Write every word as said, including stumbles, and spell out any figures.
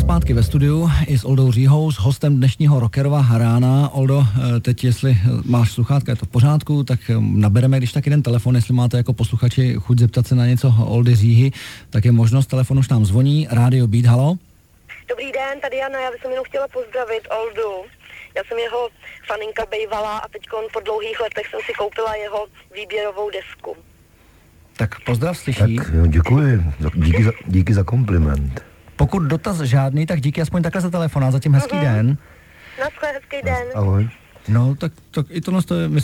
zpátky ve studiu i s Oldou Říhou, s hostem dnešního Rockerova rána. Oldo, teď jestli máš sluchátka, je to v pořádku, tak nabereme když tak jeden telefon, jestli máte jako posluchači chuť zeptat se na něco Oldy Říhy, tak je možnost, telefon už nám zvoní. Rádio Beat, halo? Dobrý den, tady Jana, já bych jsem jenom chtěla pozdravit Oldu. Já jsem jeho faninka bejvala a teď po dlouhých letech jsem si koupila jeho výběrovou desku. Tak pozdrav, slyší. Tak jo, děkuji, díky za, díky za kompliment. Pokud dotaz žádný, tak díky aspoň takhle za telefon a zatím hezký uh-huh. den. Naschle, hezký den. Ahoj. No, tak, tak i tohle to je,